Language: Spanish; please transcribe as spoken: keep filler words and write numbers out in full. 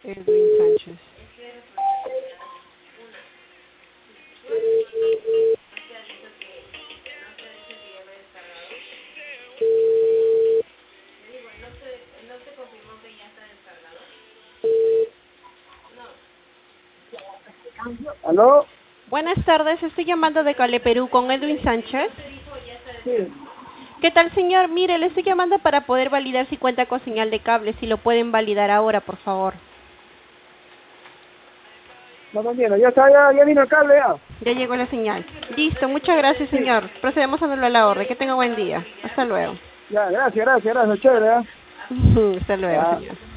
Edwin Sánchez. ¿Aló? Buenas tardes, estoy llamando de Cale Perú con Edwin Sánchez. Sí. ¿Qué tal, señor? Mire, le estoy llamando para poder validar si cuenta con señal de cable, si lo pueden validar ahora, por favor. No me entiendo, ya está, ya, ya vino el cable ya. Ya llegó la señal. Listo, muchas gracias, Sí. señor. Procedemos a anular la orden. Que tenga buen día. Hasta luego. Ya, gracias, gracias, gracias, chévere, ¿eh? Hasta luego, Ya. señor.